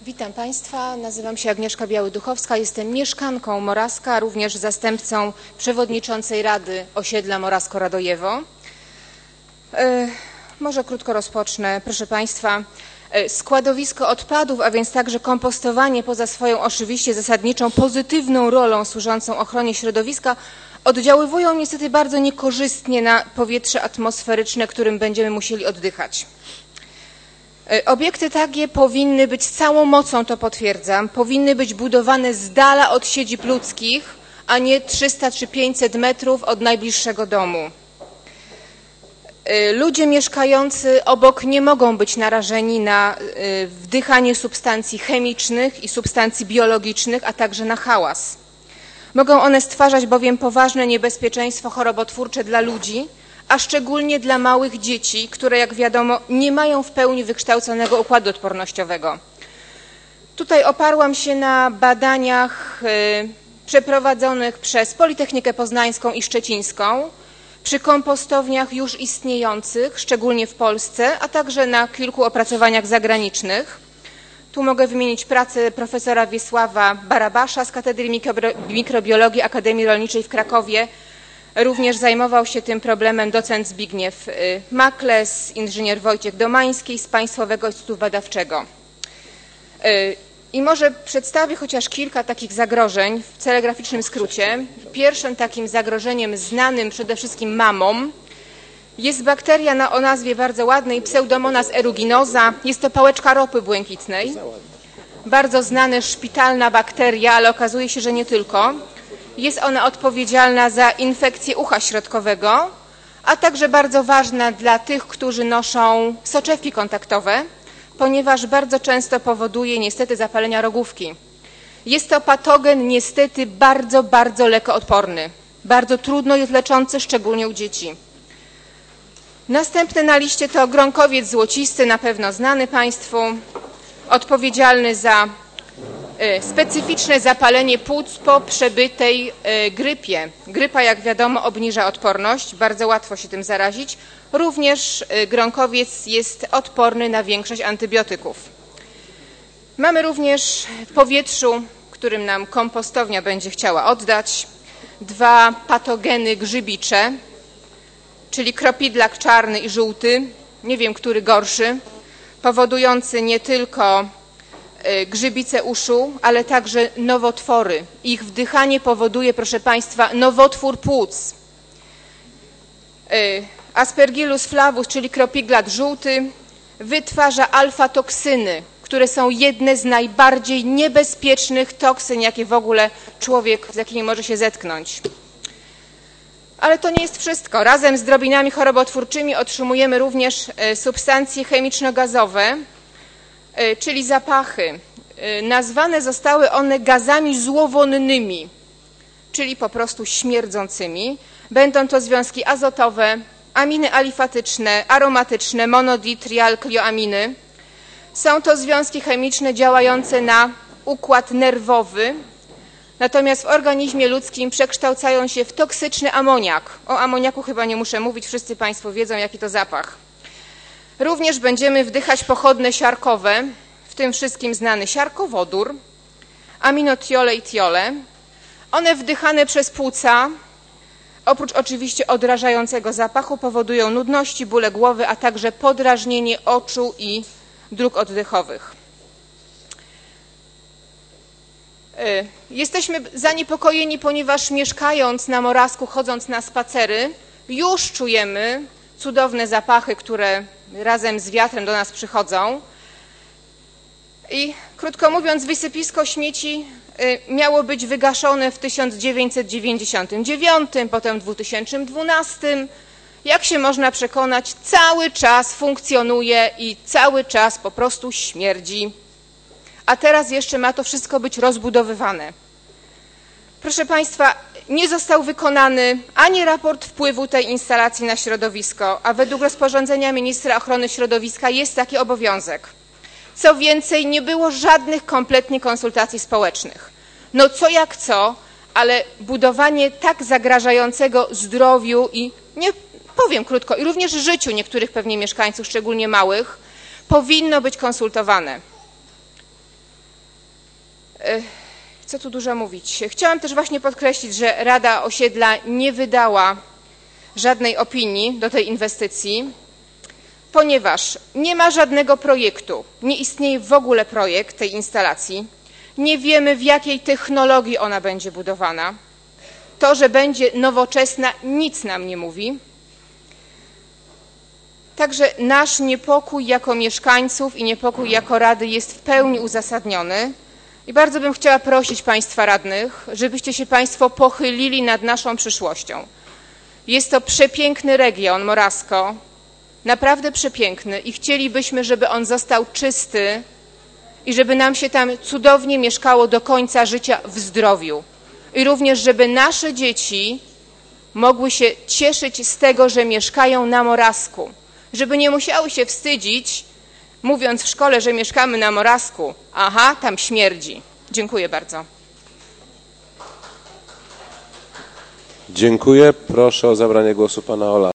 Witam Państwa, nazywam się Agnieszka Biały-Duchowska, jestem mieszkanką Morawska, również zastępcą przewodniczącej Rady Osiedla Morawsko-Radojewo. Może krótko rozpocznę. Proszę Państwa, składowisko odpadów, a więc także kompostowanie poza swoją oczywiście zasadniczą pozytywną rolą służącą ochronie środowiska oddziaływują niestety bardzo niekorzystnie na powietrze atmosferyczne, którym będziemy musieli oddychać. Obiekty takie powinny być z całą mocą, to potwierdzam, powinny być budowane z dala od siedzib ludzkich, a nie 300 czy 500 metrów od najbliższego domu. Ludzie mieszkający obok nie mogą być narażeni na wdychanie substancji chemicznych i substancji biologicznych, a także na hałas. Mogą one stwarzać bowiem poważne niebezpieczeństwo chorobotwórcze dla ludzi, a szczególnie dla małych dzieci, które, jak wiadomo, nie mają w pełni wykształconego układu odpornościowego. Tutaj oparłam się na badaniach przeprowadzonych przez Politechnikę Poznańską i Szczecińską przy kompostowniach już istniejących, szczególnie w Polsce, a także na kilku opracowaniach zagranicznych. Tu mogę wymienić pracę profesora Wiesława Barabasza z Katedry Mikrobiologii Akademii Rolniczej w Krakowie. Również zajmował się tym problemem docent Zbigniew Makles, inżynier Wojciech Domański z Państwowego Instytutu Badawczego. I może przedstawię chociaż kilka takich zagrożeń w telegraficznym skrócie. Pierwszym takim zagrożeniem znanym przede wszystkim mamom jest bakteria o nazwie bardzo ładnej Pseudomonas aeruginosa. Jest to pałeczka ropy błękitnej. Bardzo znana szpitalna bakteria, ale okazuje się, że nie tylko. Jest ona odpowiedzialna za infekcję ucha środkowego, a także bardzo ważna dla tych, którzy noszą soczewki kontaktowe, ponieważ bardzo często powoduje niestety zapalenia rogówki. Jest to patogen niestety bardzo lekoodporny. Bardzo trudno jest leczący, szczególnie u dzieci. Następny na liście to gronkowiec złocisty, na pewno znany Państwu, odpowiedzialny za specyficzne zapalenie płuc po przebytej grypie. Grypa, jak wiadomo, obniża odporność, bardzo łatwo się tym zarazić. Również gronkowiec jest odporny na większość antybiotyków. Mamy również w powietrzu, którym nam kompostownia będzie chciała oddać, dwa patogeny grzybicze, czyli kropidlak czarny i żółty, nie wiem, który gorszy, powodujący nie tylko grzybice uszu, ale także nowotwory. Ich wdychanie powoduje, proszę Państwa, nowotwór płuc. Aspergillus flavus, czyli kropidlak żółty, wytwarza alfa-toksyny, które są jedne z najbardziej niebezpiecznych toksyn, jakie w ogóle człowiek, z jakimi może się zetknąć. Ale to nie jest wszystko. Razem z drobinami chorobotwórczymi otrzymujemy również substancje chemiczno-gazowe, czyli zapachy. Nazwane zostały one gazami złowonnymi, czyli po prostu śmierdzącymi. Będą to związki azotowe, aminy alifatyczne, aromatyczne, monoditrialklioaminy. Są to związki chemiczne działające na układ nerwowy, natomiast w organizmie ludzkim przekształcają się w toksyczny amoniak. O amoniaku chyba nie muszę mówić, wszyscy Państwo wiedzą, jaki to zapach. Również będziemy wdychać pochodne siarkowe, w tym wszystkim znany siarkowodór, aminotiole i tiole. One wdychane przez płuca, oprócz oczywiście odrażającego zapachu, powodują nudności, bóle głowy, a także podrażnienie oczu i dróg oddechowych. Jesteśmy zaniepokojeni, ponieważ mieszkając na Morawsku, chodząc na spacery, już czujemy cudowne zapachy, które razem z wiatrem do nas przychodzą. I krótko mówiąc, wysypisko śmieci miało być wygaszone w 1999, potem w 2012. Jak się można przekonać, cały czas funkcjonuje i cały czas po prostu śmierdzi. A teraz jeszcze ma to wszystko być rozbudowywane. Proszę Państwa, nie został wykonany ani raport wpływu tej instalacji na środowisko, a według rozporządzenia ministra ochrony środowiska jest taki obowiązek. Co więcej, nie było żadnych kompletnie konsultacji społecznych. No co jak co, ale budowanie tak zagrażającego zdrowiu i, nie powiem krótko, i również życiu niektórych pewnie mieszkańców, szczególnie małych, powinno być konsultowane. Co tu dużo mówić. Chciałam też właśnie podkreślić, że Rada Osiedla nie wydała żadnej opinii do tej inwestycji, ponieważ nie ma żadnego projektu, nie istnieje w ogóle projekt tej instalacji, nie wiemy, w jakiej technologii ona będzie budowana. To, że będzie nowoczesna, nic nam nie mówi. Także nasz niepokój jako mieszkańców i niepokój jako Rady jest w pełni uzasadniony i bardzo bym chciała prosić Państwa radnych, żebyście się Państwo pochylili nad naszą przyszłością. Jest to przepiękny region Morasko, naprawdę przepiękny i chcielibyśmy, żeby on został czysty i żeby nam się tam cudownie mieszkało do końca życia w zdrowiu. I również, żeby nasze dzieci mogły się cieszyć z tego, że mieszkają na Morasku. Żeby nie musiały się wstydzić, mówiąc w szkole, że mieszkamy na Morasku. Aha, tam śmierdzi. Dziękuję bardzo. Dziękuję. Proszę o zabranie głosu pana Ola.